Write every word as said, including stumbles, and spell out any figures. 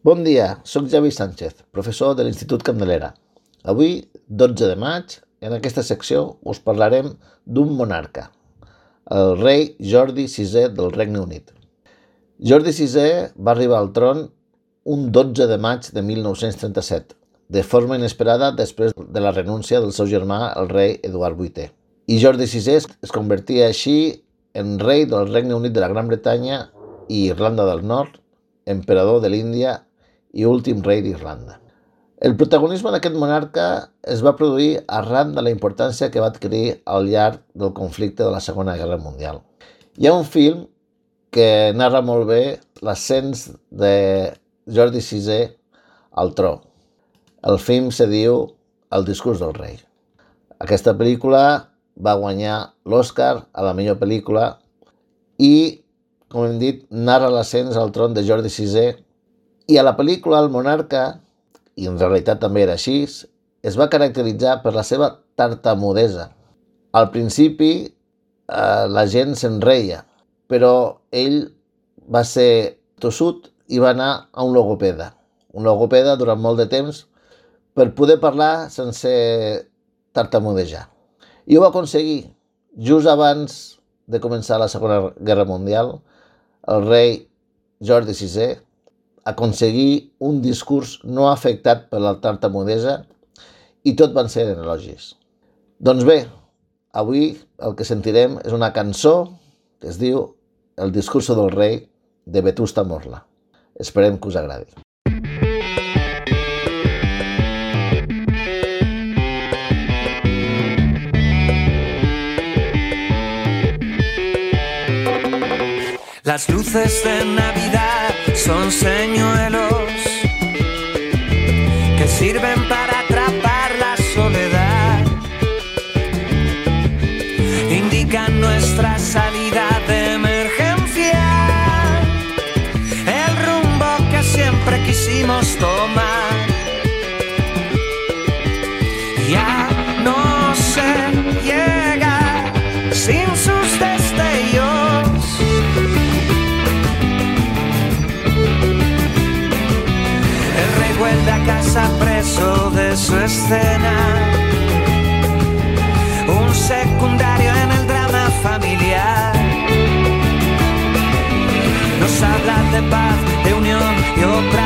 Bon dia, soc Javi Sánchez, professor de l'Institut Candelera. Avui, dotze de maig, en aquesta secció us parlarem d'un monarca, el rei Jordi sisè del Regne Unit. Jordi sisè va arribar al tron un dotze de maig de mil nou-cents trenta-set, de forma inesperada després de la renúncia del seu germà, el rei Eduard vuitè. I Jordi sisè es convertia així en rei del Regne Unit de la Gran Bretanya i Irlanda del Nord, emperador de l'Índia i últim rei d'Irlanda. El protagonisme d'aquest monarca es va produir arran de la importància que va adquirir al llarg del conflicte de la Segona Guerra Mundial. Hi ha un film que narra molt bé l'ascens de Jordi sisè al tron. El film se diu El discurs del rei. Aquesta pel·lícula va guanyar l'Oscar a la millor pel·lícula i, com hem dit, narra l'ascens al tron de Jordi sisè. I a la pel·lícula el monarca, i en realitat també era així, es va caracteritzar per la seva tartamudesa. Al principi eh, la gent se'n reia, però ell va ser tossut i va anar a un logopeda. Un logopeda durant molt de temps per poder parlar sense tartamudejar. I ho va aconseguir. Just abans de començar la Segona Guerra Mundial, el rei Jordi sisè aconseguir un discurs no afectat per la tartamudesa i tot van ser elogis. Doncs bé, avui el que sentirem és una cançó que es diu El discurso del rei de Vetusta Morla. Esperem que us agradi. Las luces de Navidad son señuelos que sirven para atrapar la soledad. Indican nuestra salida de emergencia, el rumbo que siempre quisimos tomar. Ya no se llega sin sus destellos. Vuelve a casa preso de su escena, un secundario en el drama familiar. Nos habla de paz, de unión y otra